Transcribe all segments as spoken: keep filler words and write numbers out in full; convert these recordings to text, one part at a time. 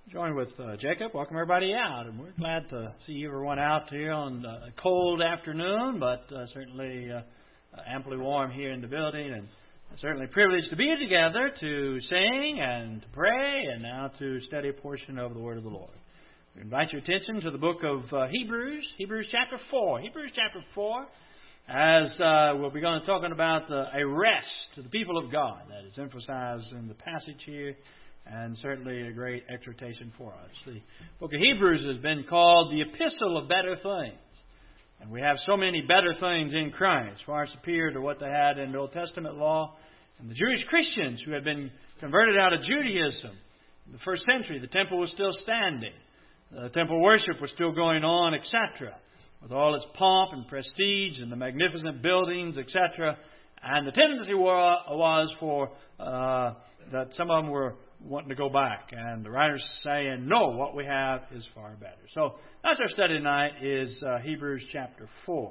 Join with uh, Jacob. Welcome everybody out, and we're glad to see everyone out here on a cold afternoon, but uh, certainly uh, amply warm here in the building, and certainly privileged to be together to sing and to pray, and now to study a portion of the Word of the Lord. We invite your attention to the book of uh, Hebrews, Hebrews chapter four. Hebrews chapter four, as uh, we'll be going to talking about the, a rest to the people of God that is emphasized in the passage here, and certainly a great exhortation for us. The book of Hebrews has been called the epistle of better things. And we have so many better things in Christ, far superior to what they had in the Old Testament law. And the Jewish Christians who had been converted out of Judaism in the first century, the temple was still standing. The temple worship was still going on, et cetera, with all its pomp and prestige and the magnificent buildings, et cetera. And the tendency was for uh, that some of them were wanting to go back, and the writer's saying, no, what we have is far better. So that's our study tonight, is uh, Hebrews chapter four.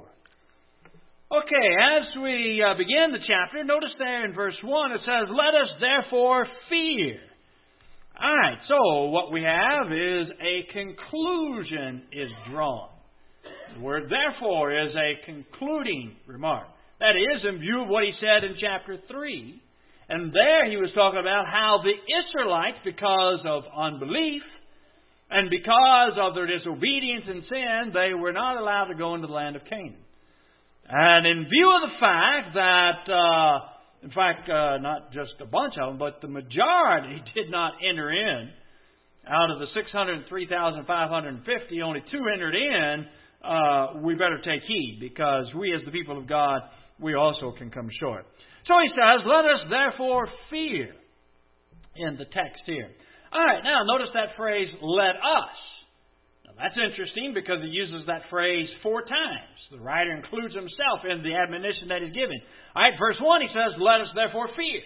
Okay, as we uh, begin the chapter, notice there in verse one it says, let us therefore fear. Alright, so what we have is a conclusion is drawn. The word therefore is a concluding remark. That is, in view of what he said in chapter three. And there he was talking about how the Israelites, because of unbelief and because of their disobedience and sin, they were not allowed to go into the land of Canaan. And in view of the fact that, uh, in fact, uh, not just a bunch of them, but the majority did not enter in, out of the six hundred three thousand five hundred fifty, only two entered in, uh, we better take heed, because we as the people of God, we also can come short. So he says, let us therefore fear, in the text here. All right, now notice that phrase, let us. Now that's interesting because he uses that phrase four times. The writer includes himself in the admonition that he's giving. All right, verse one, he says, let us therefore fear.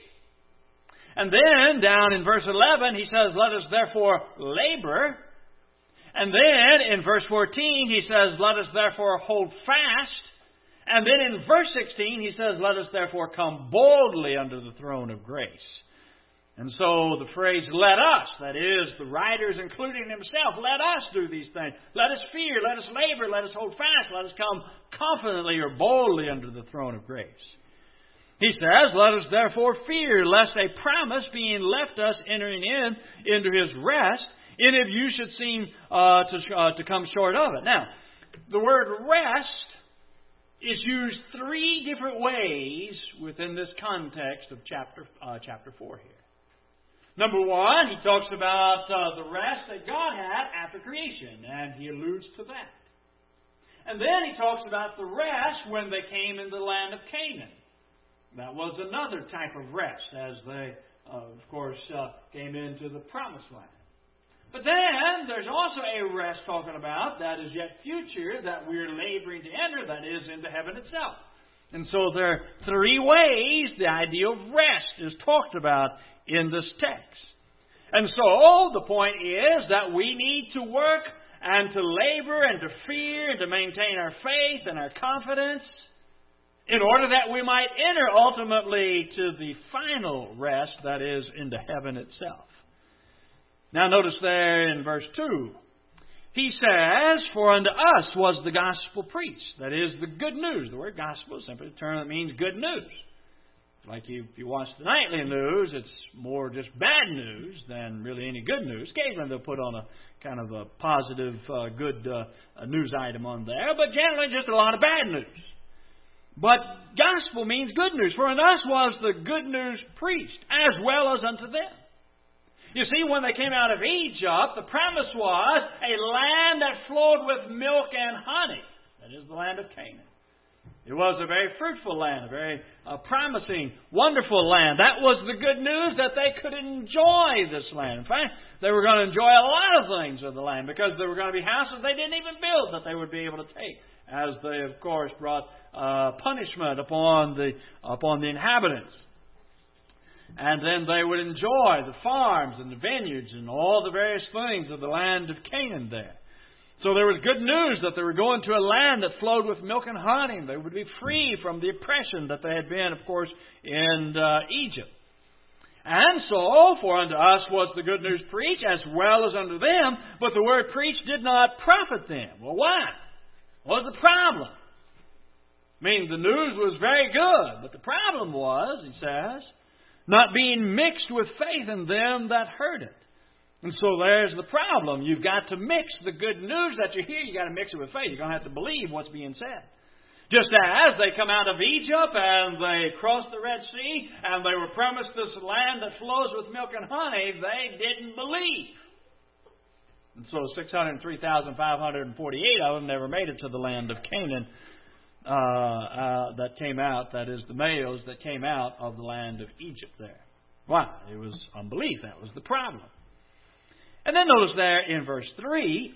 And then down in verse eleven, he says, let us therefore labor. And then in verse fourteen, he says, let us therefore hold fast. And then in verse sixteen, he says, let us therefore come boldly under the throne of grace. And so the phrase, let us, that is, the writers including himself, let us do these things. Let us fear, let us labor, let us hold fast, let us come confidently or boldly under the throne of grace. He says, let us therefore fear, lest a promise being left us entering in into his rest, any of you should seem uh, to, uh, to come short of it. Now, the word rest is used three different ways within this context of chapter uh, chapter four here. Number one, he talks about uh, the rest that God had after creation, and he alludes to that. And then he talks about the rest when they came into the land of Canaan. That was another type of rest as they, uh, of course, uh, came into the promised land. But then there's also a rest talking about that is yet future that we're laboring to enter, that is into heaven itself. And so there are three ways the idea of rest is talked about in this text. And so the point is that we need to work and to labor and to fear and to maintain our faith and our confidence in order that we might enter ultimately to the final rest that is into heaven itself. Now notice there in verse two, he says, for unto us was the gospel preached. That is the good news. The word gospel is simply a term that means good news. Like you, if you watch the nightly news, it's more just bad news than really any good news. Occasionally they'll put on a kind of a positive, uh, good uh, news item on there, but generally just a lot of bad news. But gospel means good news. For unto us was the good news preached, as well as unto them. You see, when they came out of Egypt, the promise was a land that flowed with milk and honey. That is the land of Canaan. It was a very fruitful land, a very uh, promising, wonderful land. That was the good news, that they could enjoy this land. In fact, they were going to enjoy a lot of things of the land because there were going to be houses they didn't even build that they would be able to take, as they, of course, brought uh, punishment upon the upon the inhabitants. And then they would enjoy the farms and the vineyards and all the various things of the land of Canaan there. So there was good news that they were going to a land that flowed with milk and honey. They would be free from the oppression that they had been, of course, in uh, Egypt. And so, for unto us was the good news preached, as well as unto them, but the word preached did not profit them. Well, why? What was the problem? I mean, the news was very good, but the problem was, he says, not being mixed with faith in them that heard it. And so there's the problem. You've got to mix the good news that you hear, you've got to mix it with faith. You're going to have to believe what's being said. Just as they come out of Egypt and they crossed the Red Sea and they were promised this land that flows with milk and honey, they didn't believe. And so six hundred three thousand five hundred forty-eight of them never made it to the land of Canaan uh, uh, that came out, that is the males that came out of the land of Egypt there. Why? It was unbelief. That was the problem. And then notice there in verse three,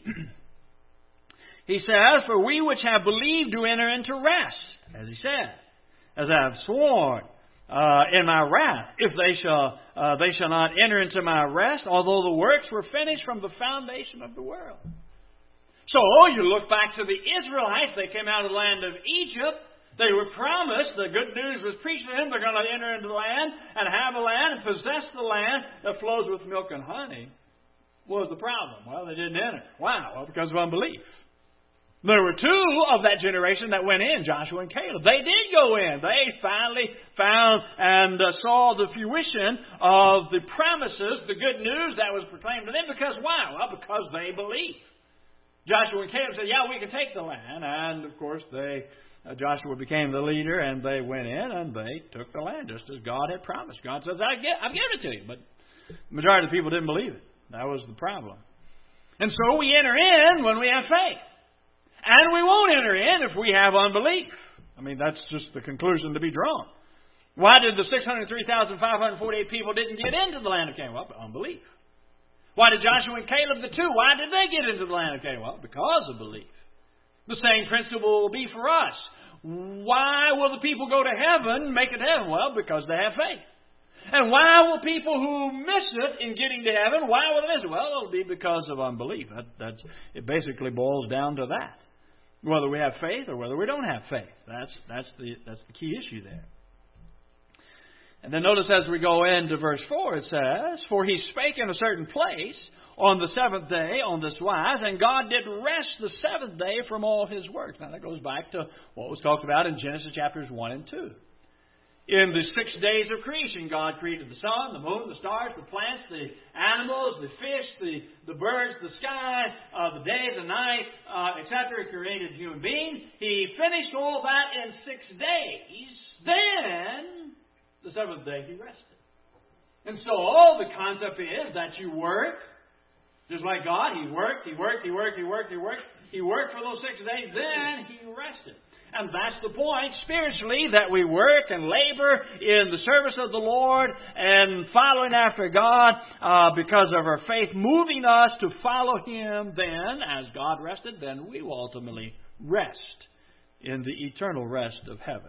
he says, for we which have believed do enter into rest, as he said, as I have sworn uh, in my wrath, if they shall uh, they shall not enter into my rest, although the works were finished from the foundation of the world. So you look back to the Israelites, they came out of the land of Egypt. They were promised, the good news was preached to them, they're going to enter into the land and have a land and possess the land that flows with milk and honey. What was the problem? Well, they didn't enter. Why? Well, because of unbelief. There were two of that generation that went in, Joshua and Caleb. They did go in. They finally found and uh, saw the fruition of the promises, the good news that was proclaimed to them. Because why? Well, because they believed. Joshua and Caleb said, yeah, we can take the land. And, of course, they uh, Joshua became the leader, and they went in, and they took the land, just as God had promised. God says, I get, I've given it to you. But the majority of the people didn't believe it. That was the problem. And so we enter in when we have faith. And we won't enter in if we have unbelief. I mean, that's just the conclusion to be drawn. Why did the six hundred three thousand five hundred forty-eight people didn't get into the land of Canaan? Well, unbelief. Why did Joshua and Caleb, the two, why did they get into the land of Canaan? Well, because of belief. The same principle will be for us. Why will the people go to heaven, make it to heaven? Well, because they have faith. And why will people who miss it in getting to heaven, why will they miss it? Well, it'll be because of unbelief. That, that's, it basically boils down to that. Whether we have faith or whether we don't have faith. That's, that's, the, that's the key issue there. And then notice as we go into verse four, it says, for he spake in a certain place on the seventh day on this wise, and God did rest the seventh day from all his works. Now that goes back to what was talked about in Genesis chapters one and two. In the six days of creation, God created the sun, the moon, the stars, the plants, the animals, the fish, the, the birds, the sky, uh, the day, the night, uh, et cetera. He created human beings. He finished all that in six days. Then, the seventh day, he rested. And so, all the concept is that you work, just like God. He worked, he worked, he worked, he worked, he worked. He worked for those six days, then he rested. And that's the point, spiritually, that we work and labor in the service of the Lord and following after God uh, because of our faith, moving us to follow Him. Then, as God rested, then we will ultimately rest in the eternal rest of heaven.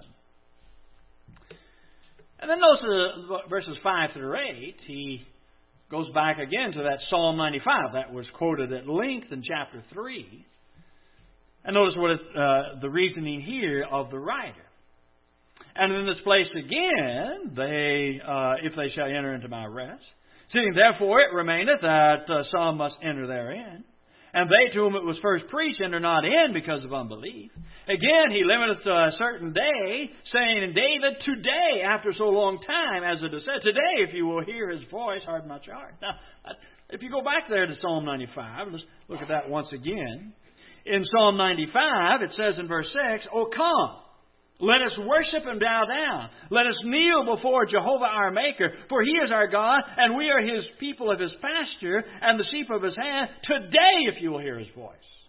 And then notice uh, verses five through eight, he goes back again to that Psalm ninety-five that was quoted at length in chapter three. And notice what it, uh, the reasoning here of the writer. And in this place again, they, uh, if they shall enter into my rest, seeing therefore it remaineth that uh, some must enter therein, and they to whom it was first preached enter not in because of unbelief. Again, he limiteth to a certain day, saying in David, today, after so long time, as it is said, today, if you will hear his voice, harden not your heart. Now, if you go back there to Psalm ninety-five, let's look at that once again. In Psalm ninety-five, it says in verse six, O come, let us worship and bow down. Let us kneel before Jehovah our Maker, for He is our God, and we are His people of His pasture, and the sheep of His hand. Today, if you will hear His voice.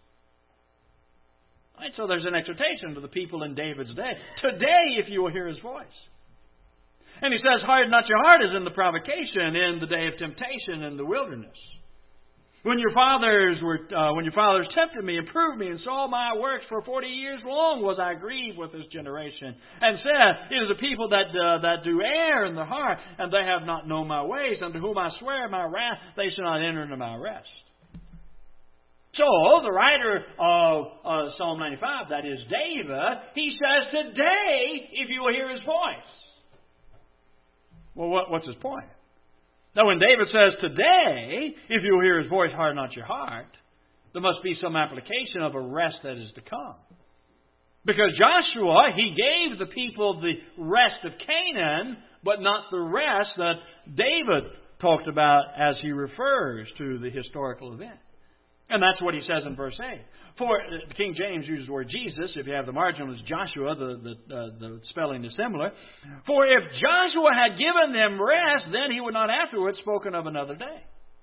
Right, so there's an exhortation to the people in David's day. Today, if you will hear His voice. And he says, harden not your heart as in the provocation, in the day of temptation in the wilderness. When your fathers were, uh, when your fathers tempted me and proved me and saw my works for forty years long, was I grieved with this generation, and said, it is a people that uh, that do err in the heart, and they have not known my ways, unto whom I swear my wrath, they shall not enter into my rest. So the writer of uh, Psalm ninety-five, that is David, he says, today, if you will hear his voice. Well, what, what's his point? Now when David says, today, if you'll hear His voice, harden not your heart, there must be some application of a rest that is to come. Because Joshua, he gave the people the rest of Canaan, but not the rest that David talked about as he refers to the historical event. And that's what he says in verse eight. For King James uses the word Jesus. If you have the margin, it's Joshua. The, the, uh, the spelling is similar. For if Joshua had given them rest, then he would not afterwards spoken of another day.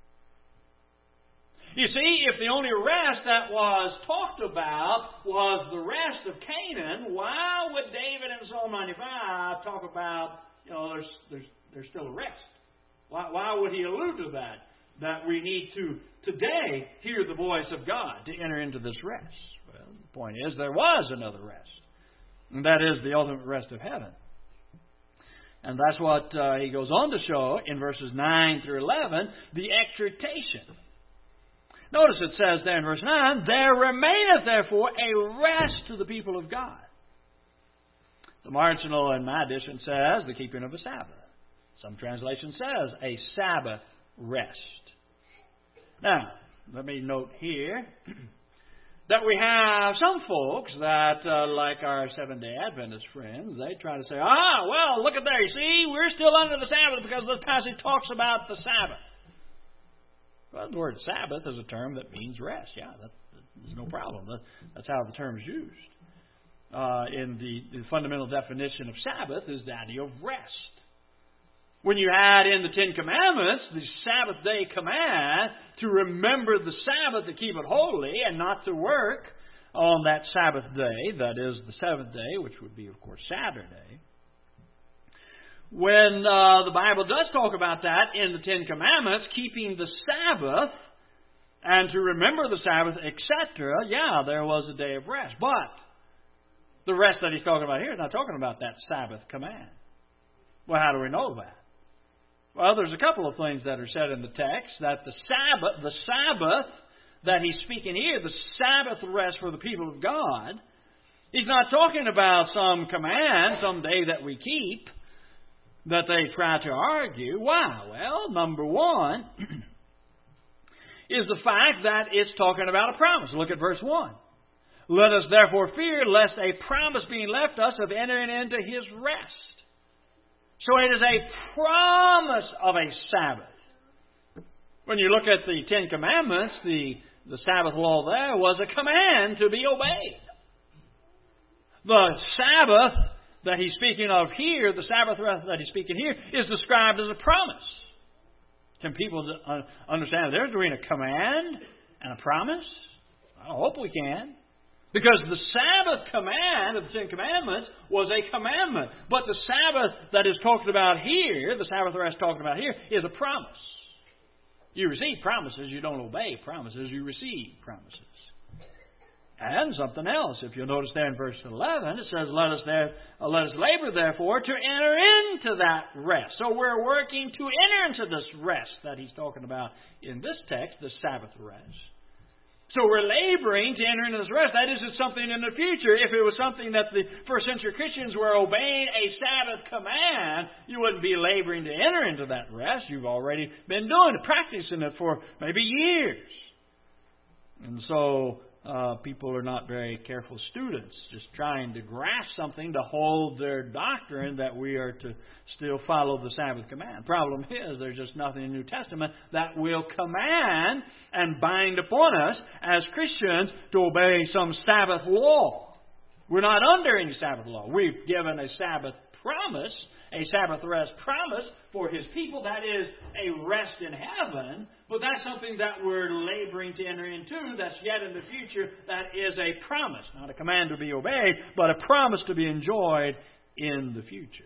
You see, if the only rest that was talked about was the rest of Canaan, why would David in Psalm ninety-five talk about, you know, there's there's there's still a rest? Why, why would he allude to that? That we need to today hear the voice of God to enter into this rest. Well, the point is there was another rest. And that is the ultimate rest of heaven. And that's what uh, he goes on to show in verses nine through eleven, the exhortation. Notice it says there in verse nine, there remaineth therefore a rest to the people of God. The marginal in my edition says the keeping of a Sabbath. Some translation says a Sabbath rest. Now, let me note here that we have some folks that, uh, like our Seventh-day Adventist friends, they try to say, ah, well, look at there, you see, we're still under the Sabbath because this passage talks about the Sabbath. Well, the word Sabbath is a term that means rest. Yeah, that, there's no problem. That, that's how the term is used. Uh, in the, the fundamental definition of Sabbath is the idea of rest. When you add in the Ten Commandments, the Sabbath day command to remember the Sabbath, to keep it holy, and not to work on that Sabbath day, that is the seventh day, which would be, of course, Saturday. When uh, the Bible does talk about that in the Ten Commandments, keeping the Sabbath and to remember the Sabbath, et cetera, yeah, there was a day of rest. But the rest that he's talking about here is not talking about that Sabbath command. Well, how do we know that? Well, there's a couple of things that are said in the text, that the Sabbath, the Sabbath that he's speaking here, the Sabbath rest for the people of God, he's not talking about some command, some day that we keep, that they try to argue. Why? Well, number one is the fact that it's talking about a promise. Look at verse one. Let us therefore fear, lest a promise being left us of entering into His rest. So it is a promise of a Sabbath. When you look at the Ten Commandments, the, the Sabbath law there was a command to be obeyed. The Sabbath that he's speaking of here, the Sabbath rest that he's speaking here, is described as a promise. Can people understand they're doing a command and a promise? I hope we can. Because the Sabbath command of the Ten Commandments was a commandment. But the Sabbath that is talked about here, the Sabbath rest talked about here, is a promise. You receive promises, you don't obey promises, you receive promises. And something else. If you'll notice there in verse eleven, it says, Let us there, uh, let us labor therefore to enter into that rest. So we're working to enter into this rest that he's talking about in this text, the Sabbath rest. So we're laboring to enter into this rest. That isn't something in the future. If it was something that the first century Christians were obeying a Sabbath command, you wouldn't be laboring to enter into that rest. You've already been doing it, practicing it for maybe years. And so uh, people are not very careful students, just trying to grasp something to hold their doctrine that we are to still follow the Sabbath command. Problem is, there's just nothing in the New Testament that will command and bind upon us as Christians to obey some Sabbath law. We're not under any Sabbath law. We've given a Sabbath promise, a Sabbath rest promise for His people. That is a rest in heaven, but that's something that we're laboring to enter into that's yet in the future. That is a promise, not a command to be obeyed, but a promise to be enjoyed in the future.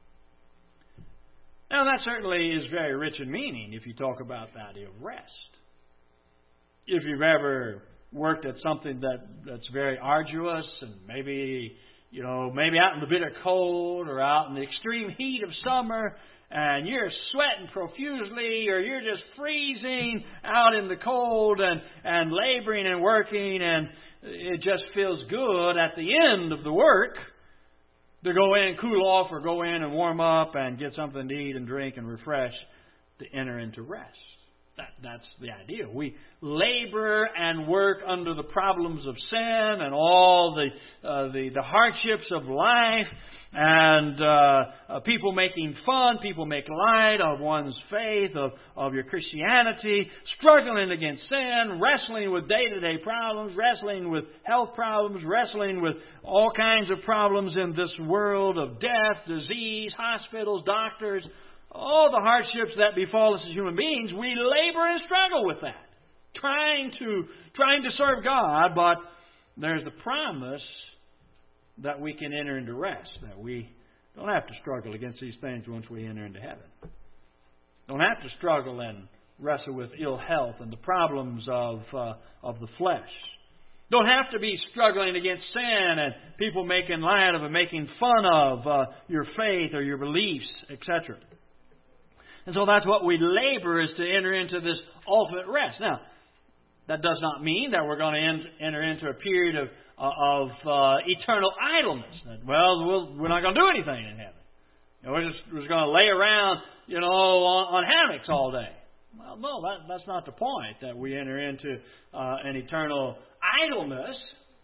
Now, that certainly is very rich in meaning if you talk about the idea of rest. If you've ever worked at something that, that's very arduous and maybe, you know, maybe out in the bitter cold or out in the extreme heat of summer and you're sweating profusely or you're just freezing out in the cold and, and laboring and working and it just feels good at the end of the work to go in and cool off or go in and warm up and get something to eat and drink and refresh to enter into rest. That, that's the idea. We labor and work under the problems of sin and all the uh, the, the hardships of life, and uh, uh, people making fun, people make light of one's faith, of, of your Christianity, struggling against sin, wrestling with day-to-day problems, wrestling with health problems, wrestling with all kinds of problems in this world of death, disease, hospitals, doctors, all the hardships that befall us as human beings. We labor and struggle with that, trying to trying to serve God, but there's the promise that we can enter into rest, that we don't have to struggle against these things once we enter into heaven. Don't have to struggle and wrestle with ill health and the problems of uh, of the flesh. Don't have to be struggling against sin and people making light of and making fun of uh, your faith or your beliefs, et cetera. And so that's what we labor, is to enter into this ultimate rest. Now, that does not mean that we're going to enter into a period of of uh, eternal idleness. That, well, we'll, we're not going to do anything in heaven. You know, we're just, we're just going to lay around, you know, on, on hammocks all day. Well, no, that, that's not the point, that we enter into uh, an eternal idleness,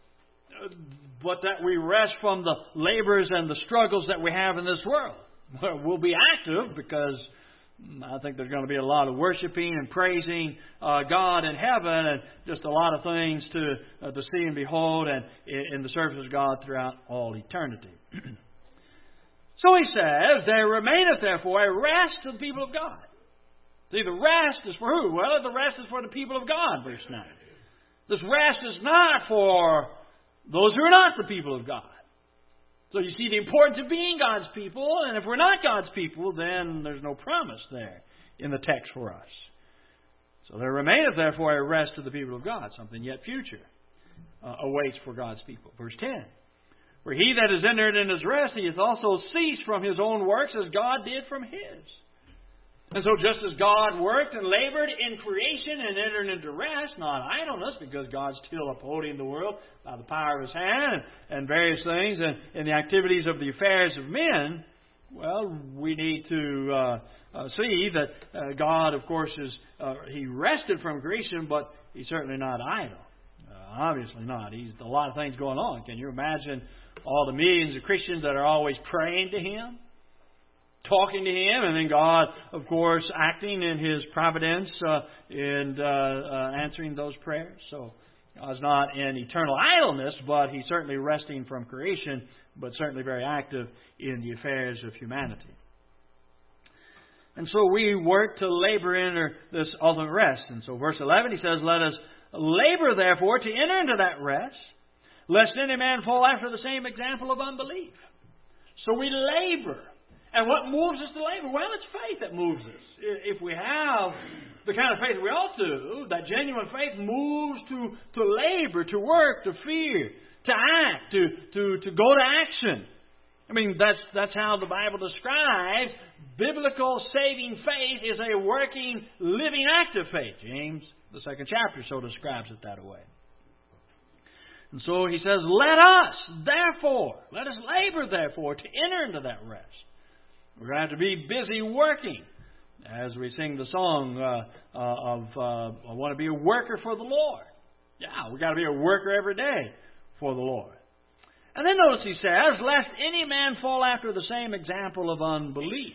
but that we rest from the labors and the struggles that we have in this world. We'll be active because I think there's going to be a lot of worshiping and praising uh, God in heaven, and just a lot of things to uh, to see and behold, and in the service of God throughout all eternity. So he says, there remaineth therefore a rest to the people of God. See, the rest is for who? Well, the rest is for the people of God, verse nine. This rest is not for those who are not the people of God. So you see the importance of being God's people, and if we're not God's people, then there's no promise there in the text for us. So there remaineth therefore a rest to the people of God, something yet future uh, awaits for God's people. Verse ten. For he that is entered in his rest, he hath also ceased from his own works as God did from his. And so just as God worked and labored in creation and entered into rest, not idleness, because God's still upholding the world by the power of His hand and, and various things and, and the activities of the affairs of men, well, we need to uh, uh, see that uh, God, of course, is uh, He rested from creation, but He's certainly not idle. Uh, obviously not. He's a lot of things going on. Can you imagine all the millions of Christians that are always praying to Him, talking to Him, and then God, of course, acting in His providence uh, and uh, uh, answering those prayers. So God's not in eternal idleness, but He's certainly resting from creation, but certainly very active in the affairs of humanity. And so we work to labor in this ultimate rest. And so verse eleven, he says, let us labor therefore to enter into that rest, lest any man fall after the same example of unbelief. So we labor. And what moves us to labor? Well, it's faith that moves us. If we have the kind of faith we ought to, that genuine faith moves to, to labor, to work, to fear, to act, to, to, to go to action. I mean, that's, that's how the Bible describes biblical saving faith is a working, living, active faith. James, the second chapter, so describes it that way. And so he says, let us, therefore, let us labor, therefore, to enter into that rest. We're going to have to be busy working, as we sing the song uh, uh, of uh, I want to be a worker for the Lord. Yeah, we've got to be a worker every day for the Lord. And then notice he says, lest any man fall after the same example of unbelief.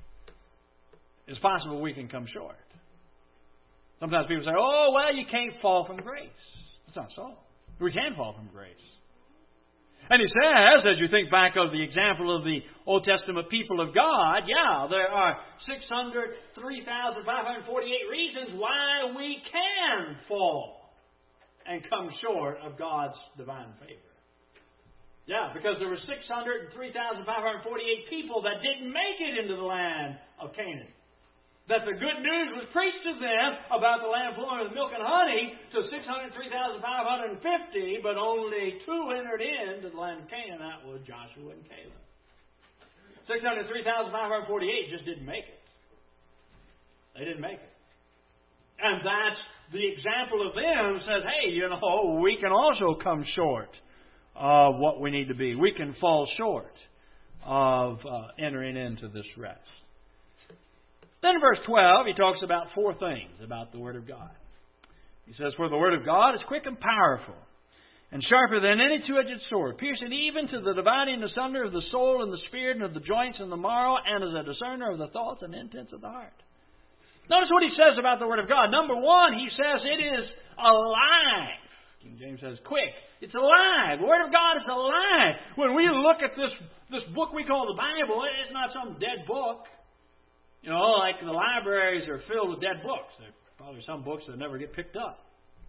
It's possible we can come short. Sometimes people say, oh, well, you can't fall from grace. That's not so. We can fall from grace. And he says, as you think back of the example of the Old Testament people of God, yeah, there are six hundred three thousand five hundred forty-eight reasons why we can fall and come short of God's divine favor. Yeah, because there were six hundred three thousand five hundred forty-eight people that didn't make it into the land of Canaan. That the good news was preached to them about the land flowing with milk and honey to six hundred three thousand five hundred fifty, but only two entered into the land of Canaan. That was Joshua and Caleb. six hundred three thousand five hundred forty-eight just didn't make it. They didn't make it. And that's the example of them says, hey, you know, we can also come short of what we need to be. We can fall short of uh, entering into this rest. Then in verse twelve, he talks about four things about the Word of God. He says, "For the Word of God is quick and powerful, and sharper than any two-edged sword, piercing even to the dividing asunder of the soul and the spirit and of the joints and the marrow, and is a discerner of the thoughts and intents of the heart." Notice what he says about the Word of God. Number one, he says it is alive. King James says quick. It's alive. The Word of God is alive. When we look at this, this book we call the Bible, it's not some dead book. You know, like the libraries are filled with dead books. There are probably some books that never get picked up.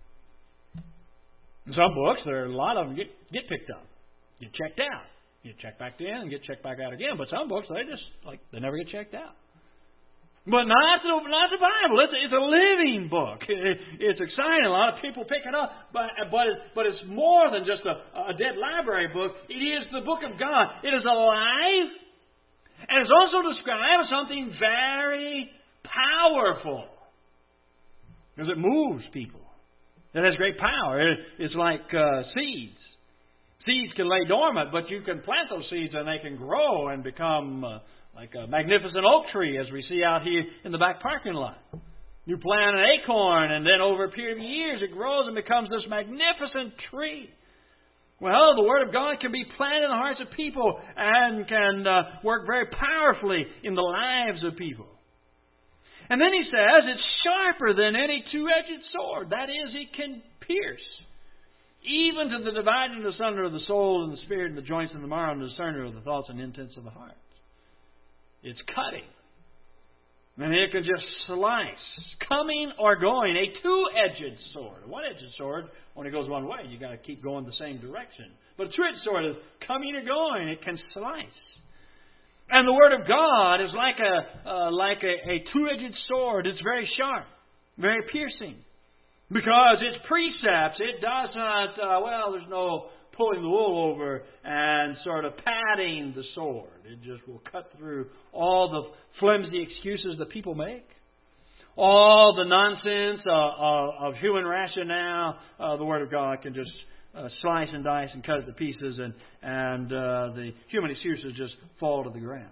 In some books, there are a lot of them get, get picked up, get checked out. Get checked back in and get checked back out again. But some books, they just, like, they never get checked out. But not the, not the Bible. It's a, it's a living book. It, it's exciting. A lot of people pick it up. But, but, it, but it's more than just a, a dead library book. It is the book of God. It is alive. And it's also described as something very powerful. Because it moves people. It has great power. It, it's like uh, seeds. Seeds can lay dormant, but you can plant those seeds and they can grow and become uh, like a magnificent oak tree, as we see out here in the back parking lot. You plant an acorn, and then over a period of years it grows and becomes this magnificent tree. Well, the Word of God can be planted in the hearts of people and can uh, work very powerfully in the lives of people. And then he says it's sharper than any two-edged sword. That is, it can pierce, even to the dividing asunder of the soul and the spirit and the joints and the marrow and the discerner of the thoughts and intents of the heart. It's cutting. And it can just slice, coming or going, a two-edged sword. A one-edged sword only goes one way. You've got to keep going the same direction. But a two-edged sword is coming or going. It can slice. And the Word of God is like a uh, like a, a two-edged sword. It's very sharp, very piercing. Because its precepts, it does not, uh, well, there's no pulling the wool over and sort of padding the sword. It just will cut through all the flimsy excuses that people make. All the nonsense uh, uh, of human rationale, uh, the Word of God can just uh, slice and dice and cut it to pieces, and, and uh, the human excuses just fall to the ground.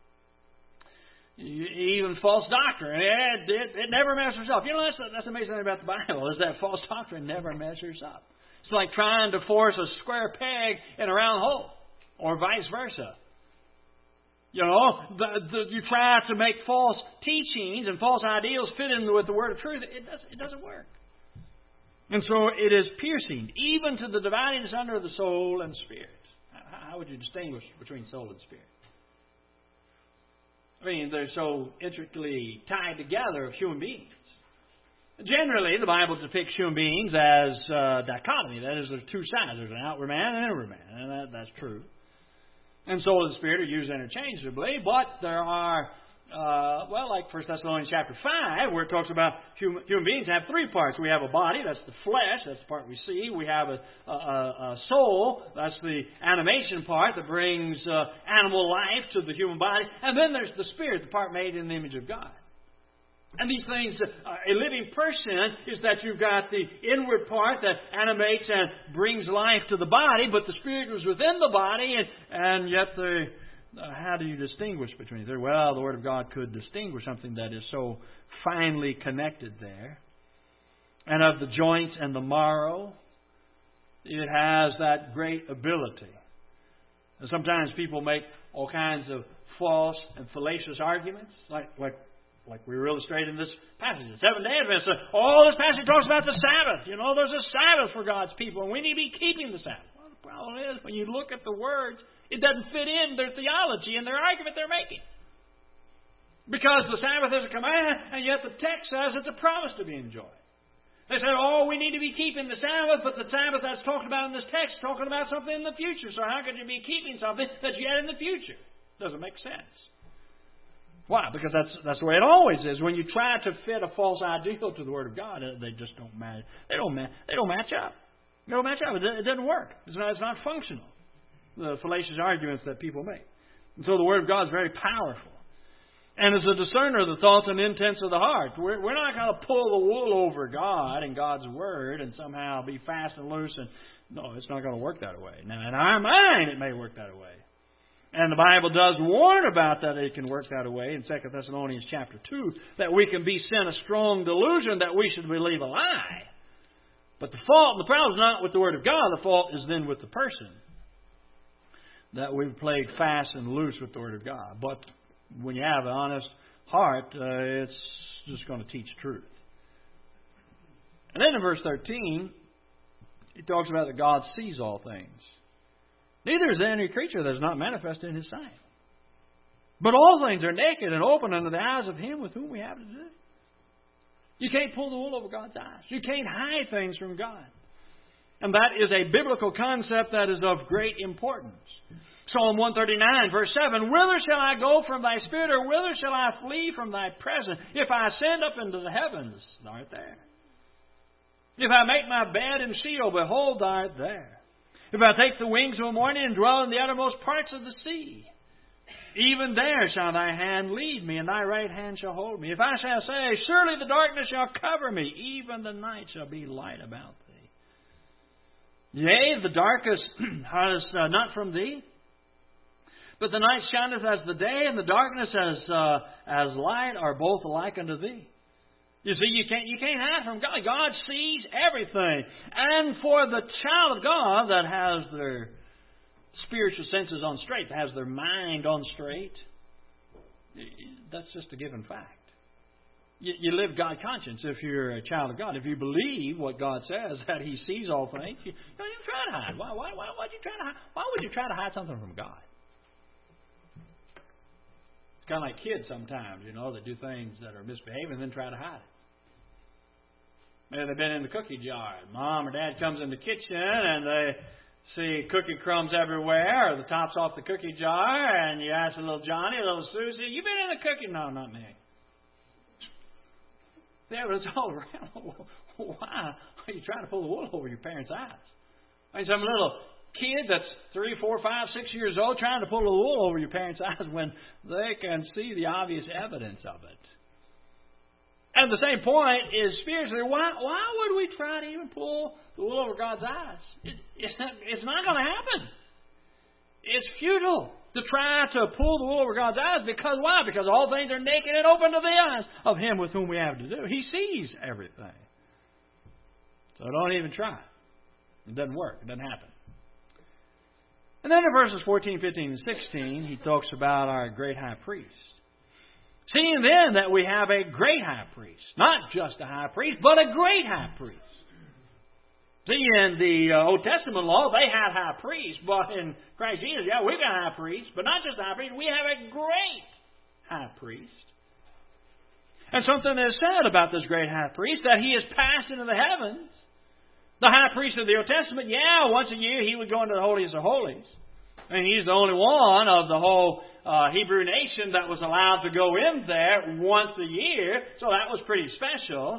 Even false doctrine, it, it, it never measures up. You know, that's, that's the amazing thing about the Bible, is that false doctrine never measures up. It's like trying to force a square peg in a round hole, or vice versa. You know, the, the, you try to make false teachings and false ideals fit in with the Word of truth. It doesn't, it doesn't work. And so it is piercing, even to the dividing asunder of the soul and spirit. How would you distinguish between soul and spirit? I mean, they're so intricately tied together of human beings. Generally, the Bible depicts human beings as uh, dichotomy. That is, there's two sides. There's an outward man and an inward man. And that, that's true. And soul and spirit are used interchangeably. But there are, uh, well, like First Thessalonians chapter five, where it talks about human, human beings have three parts. We have a body, that's the flesh, that's the part we see. We have a, a, a soul, that's the animation part that brings uh, animal life to the human body. And then there's the spirit, the part made in the image of God. And these things, uh, a living person is that you've got the inward part that animates and brings life to the body, but the spirit was within the body, and, and yet the, uh, how do you distinguish between them? Well, the Word of God could distinguish something that is so finely connected there. And of the joints and the marrow, it has that great ability. And sometimes people make all kinds of false and fallacious arguments, like like Like we were illustrating in this passage. The Seventh-day Adventists, oh, this passage talks about the Sabbath. You know, there's a Sabbath for God's people, and we need to be keeping the Sabbath. Well, the problem is, when you look at the words, it doesn't fit in their theology and their argument they're making. Because the Sabbath is a command, and yet the text says it's a promise to be enjoyed. They said, oh, we need to be keeping the Sabbath, but the Sabbath that's talked about in this text is talking about something in the future. So how could you be keeping something that's yet in the future? Doesn't make sense. Why? Because that's that's the way it always is. When you try to fit a false ideal to the Word of God, they just don't match. They don't match. They don't match up. They don't match up. It, it doesn't work. It's not. It's not functional. The fallacious arguments that people make. And so the Word of God is very powerful, and is a discerner of the thoughts and intents of the heart. We're, we're not going to pull the wool over God and God's Word and somehow be fast and loose. And no, it's not going to work that way. Now, in our mind, it may work that way. And the Bible does warn about that it can work that way in Second Thessalonians chapter two, that we can be sent a strong delusion that we should believe a lie. But the fault, the problem is not with the Word of God. The fault is then with the person. That we've played fast and loose with the Word of God. But when you have an honest heart, uh, it's just going to teach truth. And then in verse thirteen, he talks about that God sees all things. Neither is there any creature that is not manifested in His sight. But all things are naked and open under the eyes of Him with whom we have to do. You can't pull the wool over God's eyes. You can't hide things from God. And that is a biblical concept that is of great importance. Psalm one thirty-nine, verse seven, Whither shall I go from Thy Spirit, or whither shall I flee from Thy presence? If I ascend up into the heavens, Thou art there. If I make my bed in Sheol, behold, Thou art there. If I take the wings of the morning and dwell in the uttermost parts of the sea, even there shall Thy hand lead me, and Thy right hand shall hold me. If I shall say, Surely the darkness shall cover me, even the night shall be light about Thee. Yea, the darkness is uh, not from Thee, but the night shineth as the day, and the darkness as uh, as light are both alike unto Thee. You see, you can't, you can't hide from God. God sees everything. And for the child of God that has their spiritual senses on straight, that has their mind on straight, that's just a given fact. You, you live God conscience if you're a child of God. If you believe what God says, that He sees all things, you don't even try to hide. Why, why, why, why'd you try to hide? Why would you try to hide something from God? It's kind of like kids sometimes, you know, that do things that are misbehaving and then try to hide it. Maybe they've been in the cookie jar. Mom or Dad comes in the kitchen and they see cookie crumbs everywhere, or the top's off the cookie jar, and you ask little Johnny, little Susie, you been in the cookie? No, not me. Yeah, but it's all around. Why are you trying to pull the wool over your parents' eyes? I mean, some little kid that's three, four, five, six years old trying to pull the wool over your parents' eyes when they can see the obvious evidence of it. And the same point is spiritually, why why would we try to even pull the wool over God's eyes? It, it's not, it's not going to happen. It's futile to try to pull the wool over God's eyes. Because why? Because all things are naked and open to the eyes of Him with whom we have to do. He sees everything. So don't even try. It doesn't work. It doesn't happen. And then in verses fourteen, fifteen, and sixteen, he talks about our great high priest. Seeing then that we have a great high priest. Not just a high priest, but a great high priest. See, in the uh, Old Testament law, they had high priests. But in Christ Jesus, yeah, we've got high priests. But not just a high priest, we have a great high priest. And something is said about this great high priest, that he is passed into the heavens. The high priest of the Old Testament, yeah, once a year he would go into the holiest of holies. And he's the only one of the whole uh, Hebrew nation that was allowed to go in there once a year. So that was pretty special.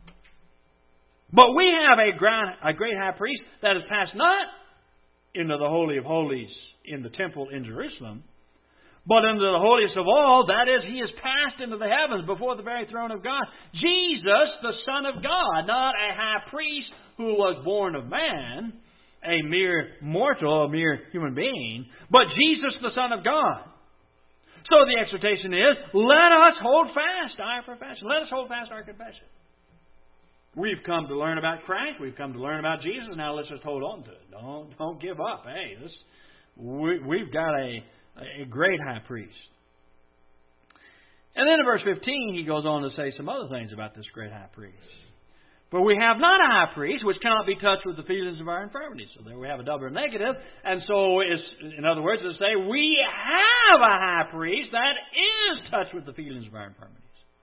But we have a, grand, a great high priest that has passed not into the Holy of Holies in the temple in Jerusalem, but into the holiest of all, that is, He has passed into the heavens before the very throne of God. Jesus, the Son of God, not a high priest who was born of man, a mere mortal, a mere human being, but Jesus, the Son of God. So the exhortation is, let us hold fast our profession. Let us hold fast our confession. We've come to learn about Christ. We've come to learn about Jesus. Now let's just hold on to it. Don't, don't give up. Hey, this, we, we've got a, a great high priest. And then in verse fifteen, he goes on to say some other things about this great high priest. For we have not a high priest which cannot be touched with the feelings of our infirmities. So there we have a double negative. And so, it's, in other words, to say we have a high priest that is touched with the feelings of our infirmities.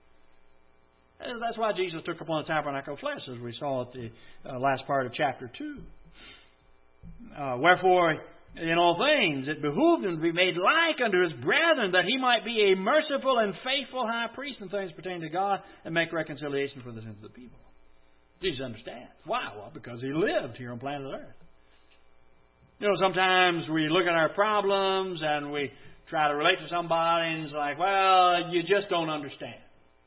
And that's why Jesus took upon the tabernacle of flesh, as we saw at the uh, last part of chapter two. Uh, Wherefore, in all things, it behooved Him to be made like unto His brethren, that He might be a merciful and faithful high priest in things pertaining to God, and make reconciliation for the sins of the people. Jesus understands. Why? Well, because He lived here on planet Earth. You know, sometimes we look at our problems and we try to relate to somebody and it's like, well, you just don't understand.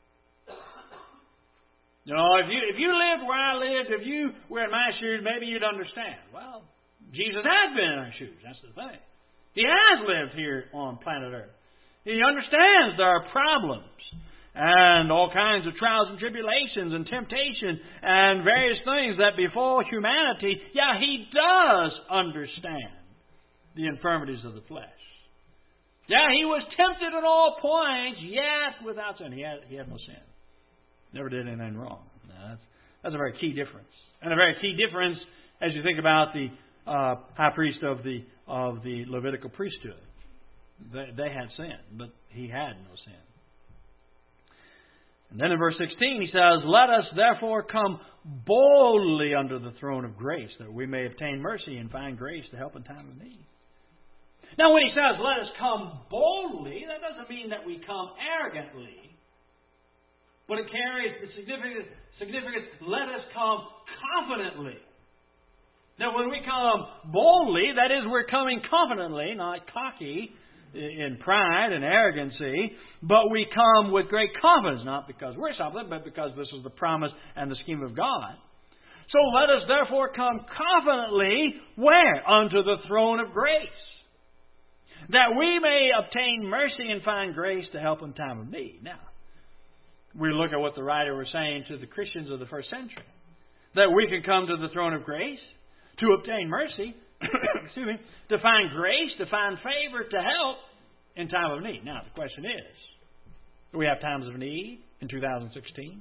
You know, if you if you lived where I lived, if you were in my shoes, maybe you'd understand. Well, Jesus has been in our shoes. That's the thing. He has lived here on planet Earth. He understands there are problems and all kinds of trials and tribulations and temptation and various things that befall humanity. Yeah, He does understand the infirmities of the flesh. Yeah, He was tempted at all points, yet without sin. He had, he had no sin. Never did anything wrong. Now, that's, that's a very key difference. And a very key difference as you think about the uh, high priest of the of the Levitical priesthood. They, they had sin, but He had no sin. And then in verse sixteen he says, "Let us therefore come boldly under the throne of grace, that we may obtain mercy and find grace to help in time of need." Now when he says, "Let us come boldly," that doesn't mean that we come arrogantly. But it carries the significance, significance, let us come confidently. Now when we come boldly, that is, we're coming confidently, not cocky, in pride and arrogancy, but we come with great confidence, not because we're something, but because this is the promise and the scheme of God. So let us therefore come confidently, where? Unto the throne of grace, that we may obtain mercy and find grace to help in time of need. Now, we look at what the writer was saying to the Christians of the first century, that we can come to the throne of grace to obtain mercy, excuse me, to find grace, to find favor, to help in time of need. Now, the question is, do we have times of need in two thousand sixteen?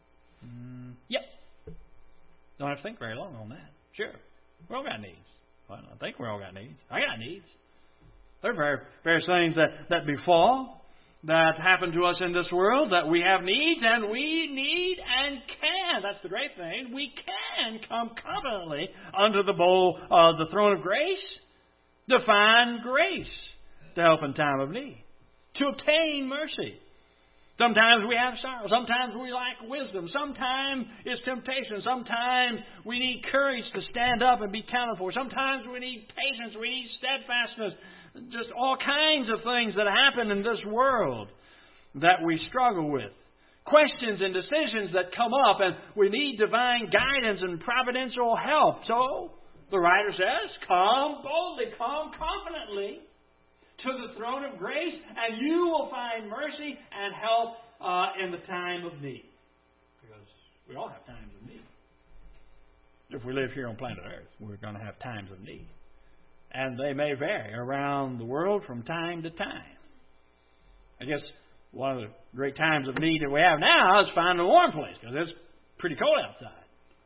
Mm, yep. Don't have to think very long on that. Sure. We all got needs. Well, I think we all got needs. I got needs. There are various things that, that befall, that happen to us in this world, that we have needs, and we need and can. That's the great thing. We can come confidently under the bowl of the throne of grace to find grace to help in time of need, to obtain mercy. Sometimes we have sorrow. Sometimes we lack wisdom. Sometimes it's temptation. Sometimes we need courage to stand up and be counted for. Sometimes we need patience. We need steadfastness. Just all kinds of things that happen in this world that we struggle with. Questions and decisions that come up, and we need divine guidance and providential help. So, the writer says, come boldly, come confidently to the throne of grace, and you will find mercy and help uh, in the time of need. Because we all have times of need. If we live here on planet Earth, we're going to have times of need. And they may vary around the world from time to time. I guess one of the great times of need that we have now is finding a warm place, because it's pretty cold outside.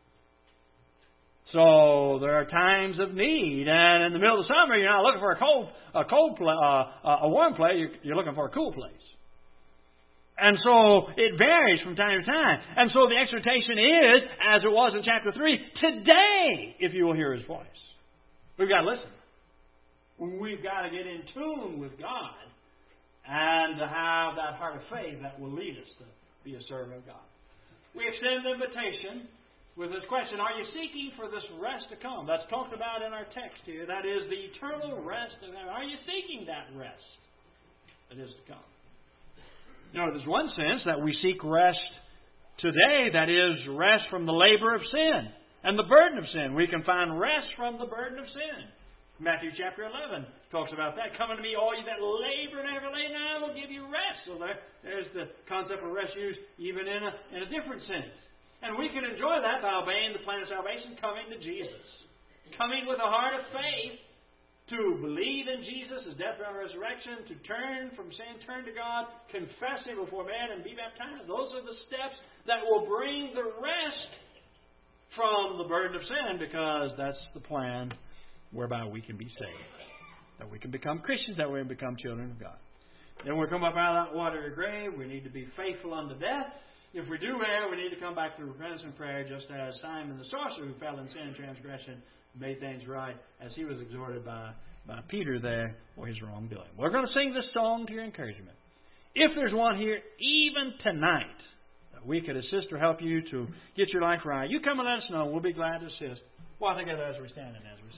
So there are times of need, and in the middle of the summer, you're not looking for a cold, a cold, pla- uh, a warm place. You're, you're looking for a cool place. And so it varies from time to time. And so the exhortation is, as it was in chapter three, today, if you will hear His voice. We've got to listen. We've got to get in tune with God and to have that heart of faith that will lead us to be a servant of God. We extend the invitation with this question, are you seeking for this rest to come? That's talked about in our text here. That is the eternal rest of heaven. Are you seeking that rest that is to come? You know, there's one sense that we seek rest today, that is rest from the labor of sin and the burden of sin. We can find rest from the burden of sin. Matthew chapter eleven talks about that. Come unto me, all you that labor and heavy laden, and I will give you rest. So there, there's the concept of rest used even in a, in a different sense. And we can enjoy that by obeying the plan of salvation, coming to Jesus. Coming with a heart of faith to believe in Jesus, His death, burial, and resurrection, to turn from sin, turn to God, confess Him before man, and be baptized. Those are the steps that will bring the rest from the burden of sin, because that's the plan whereby we can be saved. That we can become Christians, that we can become children of God. Then we come up out of that watery grave. We need to be faithful unto death. If we do err, we need to come back to repentance and prayer, just as Simon the sorcerer, who fell in sin and transgression, made things right, as he was exhorted by, by Peter there for his wrongdoing. We're going to sing this song to your encouragement. If there's one here, even tonight, that we could assist or help you to get your life right, you come and let us know. We'll be glad to assist. Well, I think as we stand and as we sing.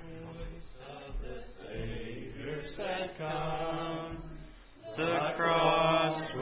Savior said, come, the cross.